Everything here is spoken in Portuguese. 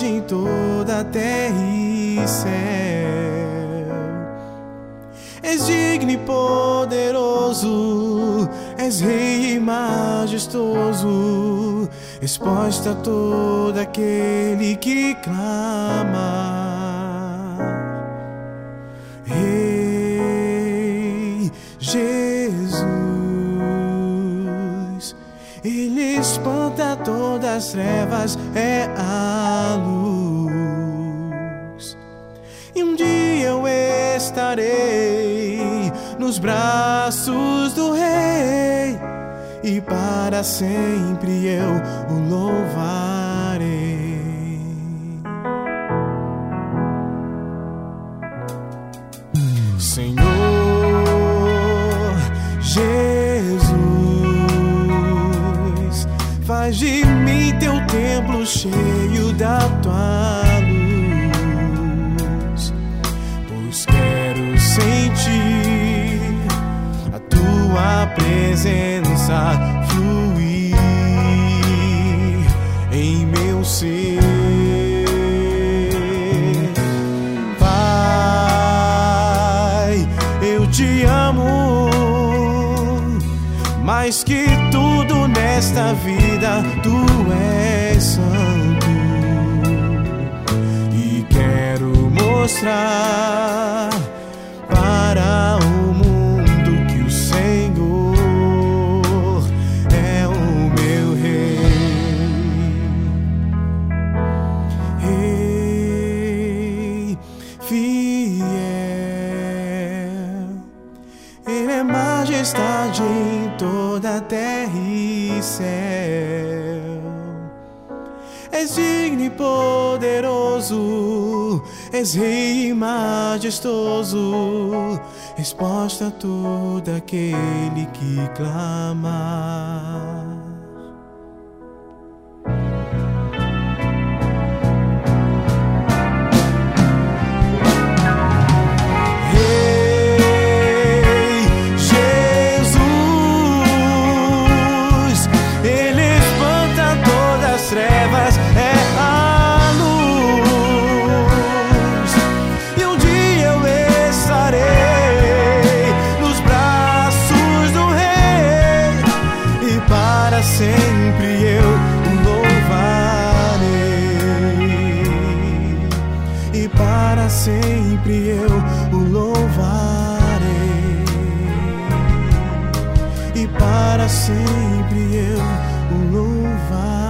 majestade em toda a terra e céu. És digno e poderoso, és rei e majestoso, exposta a todo aquele que clama. Rei Jesus, Ele espanta todas as trevas, é a luz. E um dia eu estarei nos braços do Rei, e para sempre eu o louvarei. Senhor Jesus, faz de mim teu templo cheio da tua luz, pois quero sentir a tua presença fluir em meu ser. Pai, eu te amo, mais que tudo nesta vida, tu és santo, e quero mostrar para o mundo que o Senhor é o meu Rei, fiel. Ele é majestade em toda a terra e céu. És digno e poderoso, és rei e majestoso, resposta a todo aquele que clama. Trevas é a luz, e um dia eu estarei nos braços do Rei, e para sempre eu o louvarei, e para sempre eu o louvarei, e para sempre eu o louvarei.